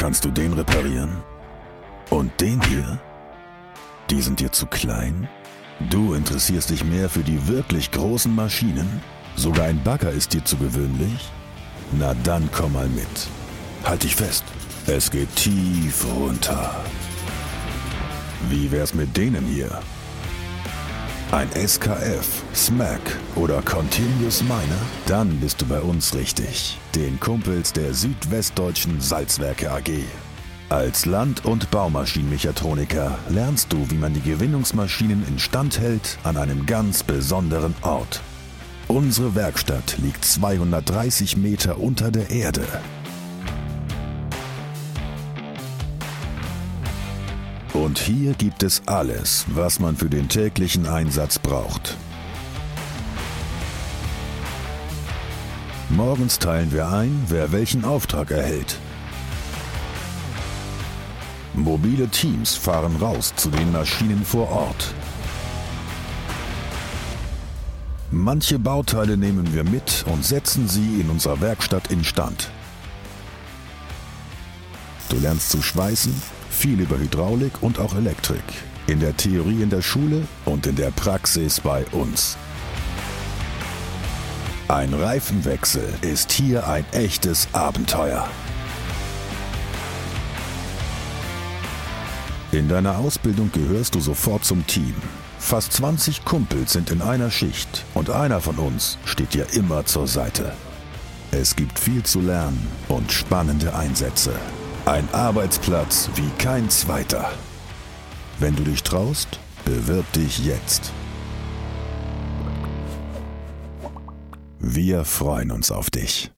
Kannst du den reparieren? Und den hier? Die sind dir zu klein? Du interessierst dich mehr für die wirklich großen Maschinen? Sogar ein Bagger ist dir zu gewöhnlich? Na dann komm mal mit. Halt dich fest. Es geht tief runter. Wie wär's mit denen hier? Ein SKF, Smack oder Continuous Miner? Dann bist du bei uns richtig. Den Kumpels der Südwestdeutschen Salzwerke AG. Als Land- und Baumaschinenmechatroniker lernst du, wie man die Gewinnungsmaschinen instand hält an einem ganz besonderen Ort. Unsere Werkstatt liegt 230 Meter unter der Erde. Und hier gibt es alles, was man für den täglichen Einsatz braucht. Morgens teilen wir ein, wer welchen Auftrag erhält. Mobile Teams fahren raus zu den Maschinen vor Ort. Manche Bauteile nehmen wir mit und setzen sie in unserer Werkstatt instand. Du lernst zu schweißen, viel über Hydraulik und auch Elektrik. In der Theorie in der Schule und in der Praxis bei uns. Ein Reifenwechsel ist hier ein echtes Abenteuer. In deiner Ausbildung gehörst du sofort zum Team. Fast 20 Kumpels sind in einer Schicht und einer von uns steht dir immer zur Seite. Es gibt viel zu lernen und spannende Einsätze. Ein Arbeitsplatz wie kein zweiter. Wenn du dich traust, bewirb dich jetzt. Wir freuen uns auf dich.